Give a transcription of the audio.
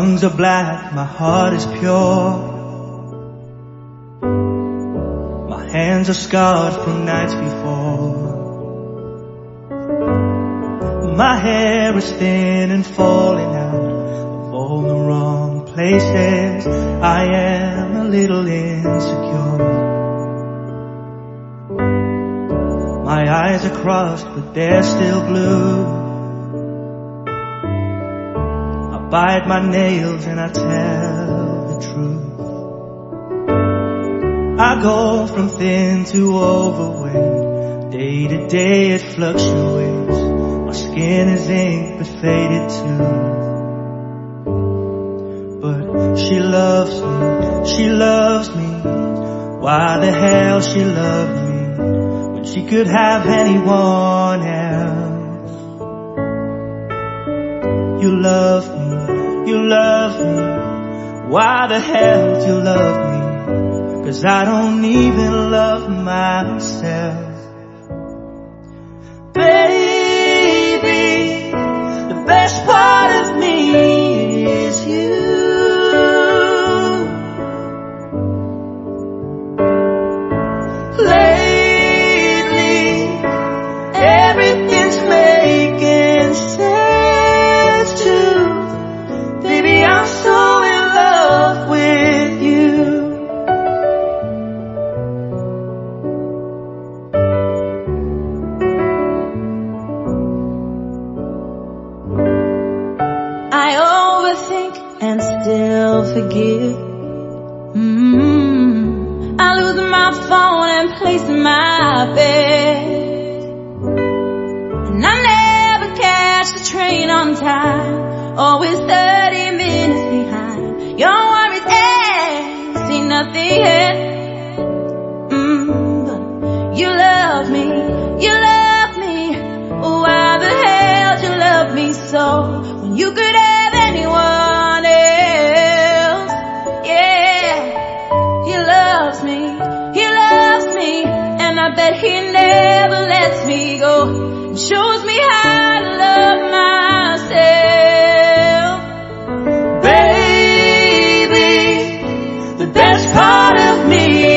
lungs are black, my heart is pure. My hands are scarred from nights before. My hair is thin and falling out of all the wrong places. I am a little insecure. My eyes are crossed, but they're still blue. I bite my nails and I tell the truth. I go from thin to overweight. Day to day it fluctuates. My skin is ink but faded too. But she loves me. Why the hell she loved me when she could have anyone else? You love me. Why the hell do you love me? 'Cause I don't even love myself. Baby, the best part of me is you. Lately, everything's making sense too. Baby, I'm so in love with you. I overthink and still forgive. I lose my phone and place in my bed, and I never catch the train on time, always 30 minutes behind. Your worries ain't see nothing yet. But you love me. Why the hell do you love me so when you could have anyone else? Yeah, he loves me, and I bet he never lets me go. He shows me how to love myself. Baby, the best part of me